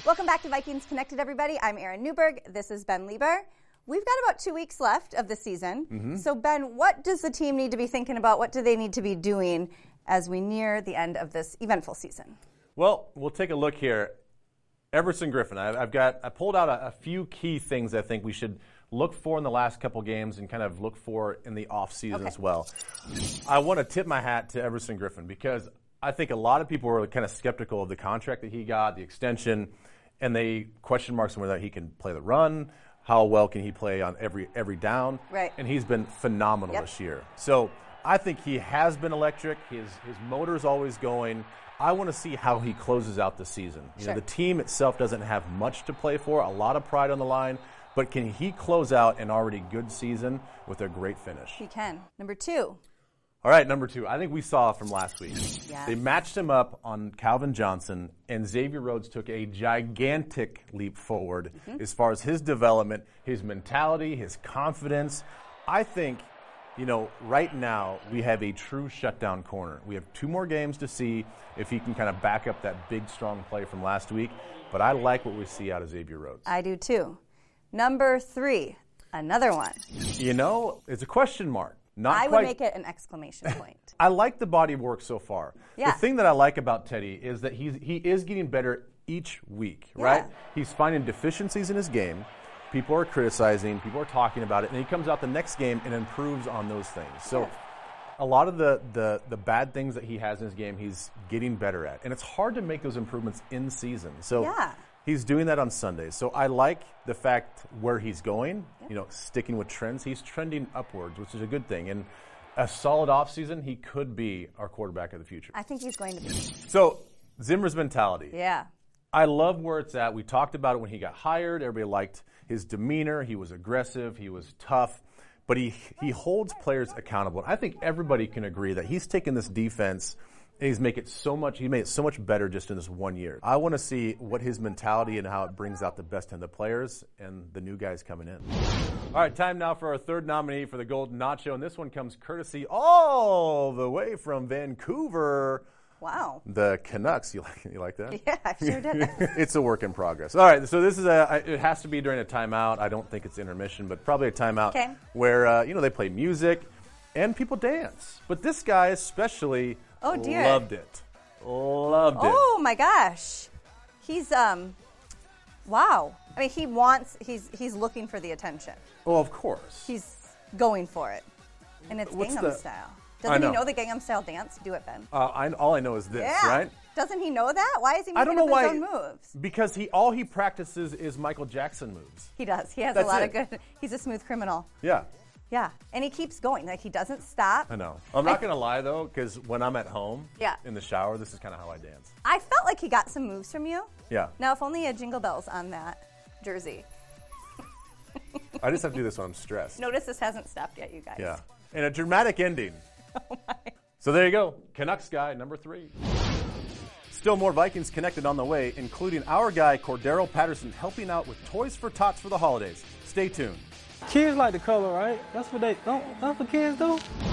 Welcome back to Vikings Connected, everybody. I'm Erin Newberg. This is Ben Lieber. We've got about 2 weeks left of the season. So, Ben, what does the team need to be thinking about? What do they need to be doing as we near the end of this eventful season? Well, we'll take a look here. Everson Griffen. I pulled out a few key things I think we should look for in the last couple games and kind of look for in the offseason as well. I want to tip my hat to Everson Griffen because I think a lot of people were kind of skeptical of the contract that he got, the extension, and they question marks on whether he can play the run, how well can he play on every down. Right. And he's been phenomenal this year. So I think he has been electric. His motor's always going. I want to see how he closes out the season. You know, the team itself doesn't have much to play for, a lot of pride on the line, but can he close out an already good season with a great finish? He can. Number 2. All right, number 2. I think we saw from last week. Yeah. They matched him up on Calvin Johnson, and Xavier Rhodes took a gigantic leap forward as far as his development, his mentality, his confidence. I think, you know, right now we have a true shutdown corner. We have 2 more games to see if he can kind of back up that big, strong play from last week. But I like what we see out of Xavier Rhodes. I do too. Number 3, another one. You know, it's a question mark. I would make it an exclamation point. I like the body of work so far. Yeah. The thing that I like about Teddy is that he is getting better each week, right? He's finding deficiencies in his game. People are criticizing, people are talking about it, and he comes out the next game and improves on those things. So a lot of the bad things that he has in his game, he's getting better at. And it's hard to make those improvements in season. So he's doing that on Sundays. So I like the fact where he's going, you know, sticking with trends. He's trending upwards, which is a good thing. And a solid offseason, he could be our quarterback of the future. I think he's going to be. So Zimmer's mentality. Yeah. I love where it's at. We talked about it when he got hired. Everybody liked his demeanor. He was aggressive. He was tough. But he holds players accountable. I think everybody can agree that he's taken this defense and he made it so much better just in this 1 year. I want to see what his mentality and how it brings out the best in the players and the new guys coming in. All right, time now for our third nominee for the Golden Nacho, and this one comes courtesy all the way from Vancouver. Wow. The Canucks. You like that? Yeah, I sure did. It's a work in progress. All right, so this is it has to be during a timeout. I don't think it's intermission, but probably a timeout where they play music and people dance. But this guy especially loved it. Loved it. Oh my gosh. He's wow. I mean, he's looking for the attention. Oh, of course. He's going for it. And it's Gangnam Style. Doesn't he know the Gangnam Style dance? Do it, Ben. All I know is this, right? Doesn't he know that? Why is he making up his own moves? Because all he practices is Michael Jackson moves. He does. He has a lot of good. He's a smooth criminal. Yeah. Yeah, and he keeps going. Like, he doesn't stop. I know. I'm not going to lie, though, because when I'm at home in the shower, this is kind of how I dance. I felt like he got some moves from you. Yeah. Now, if only he had Jingle Bells on that jersey. I just have to do this when I'm stressed. Notice this hasn't stopped yet, you guys. Yeah. And a dramatic ending. Oh, my. So there you go. Canucks guy, number 3. Still more Vikings Connected on the way, including our guy, Cordero Patterson, helping out with Toys for Tots for the holidays. Stay tuned. Kids like the color, right? That's what kids do.